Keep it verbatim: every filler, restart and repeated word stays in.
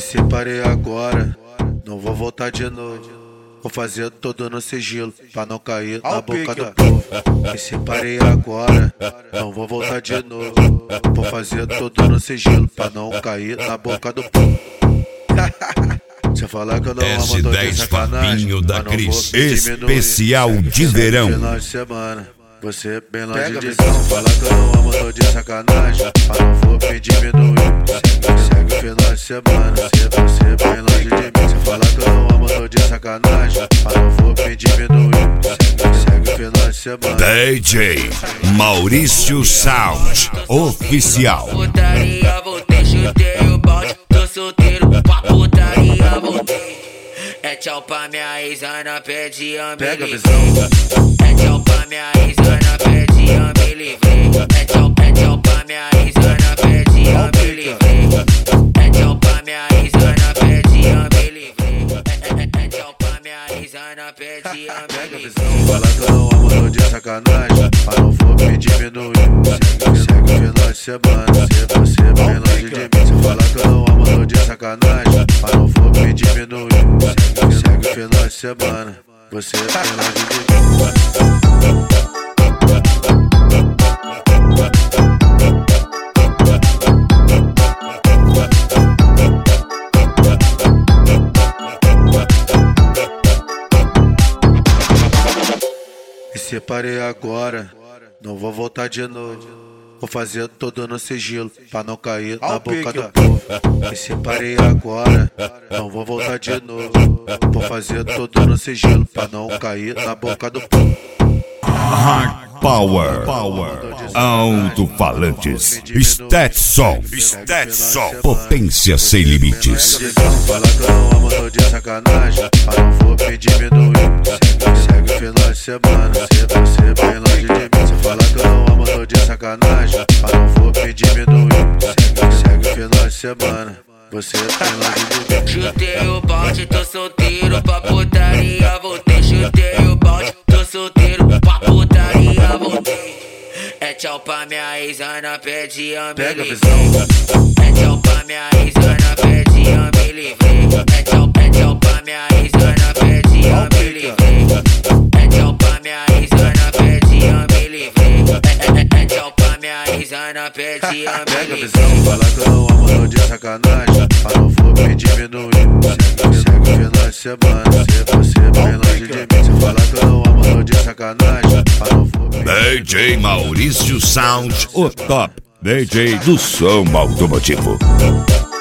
separei agora, não vou voltar de novo. Vou fazer tudo no sigilo, pra não cair na boca do povo. Me separei agora, não vou voltar de novo. Vou fazer tudo no sigilo, pra não cair na boca do povo. Você falar que eu não amo, tô de sacanagem, da Cris, especial de verão. Final de semana, você bem longe de mim. Falar que eu não amo, tô de sacanagem, mas não vou me diminuir. Segue o final de semana, você bem longe de mim. Você falar que eu não amo, tô de sacanagem, mas não vou me diminuir. Segue o final de semana. D J Maurício Sound Oficial. Putaria, voltei, chutei o balde, tô solteiro, pra putaria, voltei. É tchau pra minha ex-ana, pede a me livrei. É tchau pra minha ex-ana, pede a me livrei. É tchau, é tchau pra minha ex-ana, pede a me livrei. É tchau pra minha ex-ana, pede a me livrei. É tchau pra minha ex-ana, pede a me livrei. Fala que eu não amo, tô de sacanagem, mas não vou me diminuir. Segue o final de semana, você bem longe de mim. Você fala que eu não amo, tô de sacanagem, mas não vou me diminuir. Segue o final de semana, você bem longe de mim. Me separei agora, não vou voltar de novo. Vou fazer tudo no sigilo, pra não cair na boca do povo. Me separei agora, não vou voltar de novo. Vou fazer tudo no sigilo, pra não cair na boca do povo. Hard Power, Power. Alto-falantes, Stetson, Stetson, potência sem limites. Fala que eu não amo, tô de sacanagem, mas não vou me diminuir. Segue o final de semana, você bem longe de mim. Você fala que eu não amo, tô de sacanagem, mas não vou me diminuir. Segue o final de semana, você bem longe de mim. Chutei o balde, tô solteiro, pra putaria, voltei. Chutei o balde, tô solteiro, pra putaria, voltei. É tchau pra minha ex-ana, pede a me livrei. É tchau pra minha ex-ana, pede a me livrei. É tchau, é tchau pra minha ex-ana, pede a me livrei. É tchau pra minha ex-ana, pede a me livrei. É tchau pra minha ex-ana, pede a me livrei. Fala que eu não amo, tô de sacanagem, mas não vou me diminuir. Segue o final de semana, você bem longe de mim. Você fala que eu não amo, tô de sacanagem, mas não vou me D J Maurício Sound, o top D J do som automotivo.